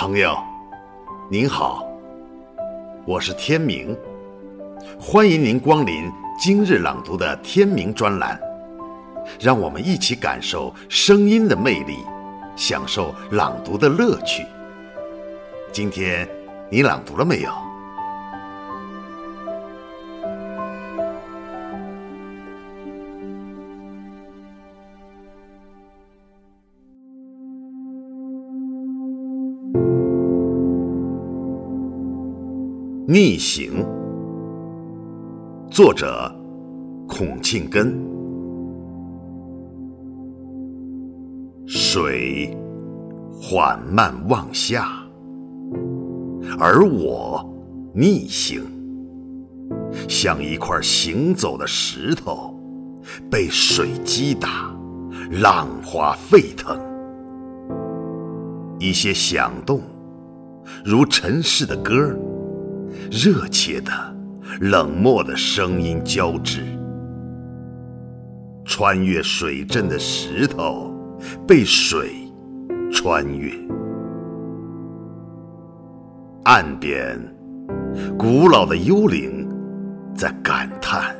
朋友，您好，我是天明，欢迎您光临今日朗读的天明专栏，让我们一起感受声音的魅力，享受朗读的乐趣。今天你朗读了没有？逆行，作者孔庆根。水缓慢往下，而我逆行，像一块行走的石头，被水击打，浪花沸腾。一些响动，如尘世的歌，热切的、冷漠的声音交织。穿越水阵的石头被水穿越。岸边，古老的幽灵在感叹，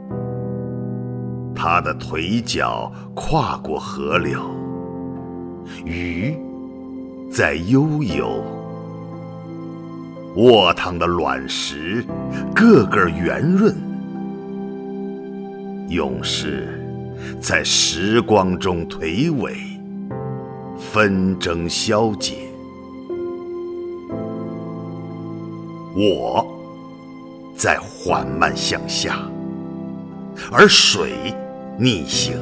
他的腿脚跨过河流，鱼在悠游。卧躺的卵石个个圆润，勇士在时光中颓萎，纷争消解。我在缓慢向下，而水逆行，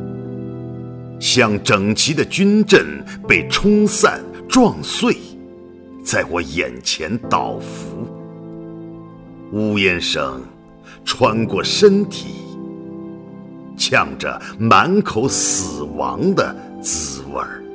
像整齐的军阵被冲散撞碎，在我眼前倒伏。呜咽声穿过身体，呛着满口死亡的滋味儿。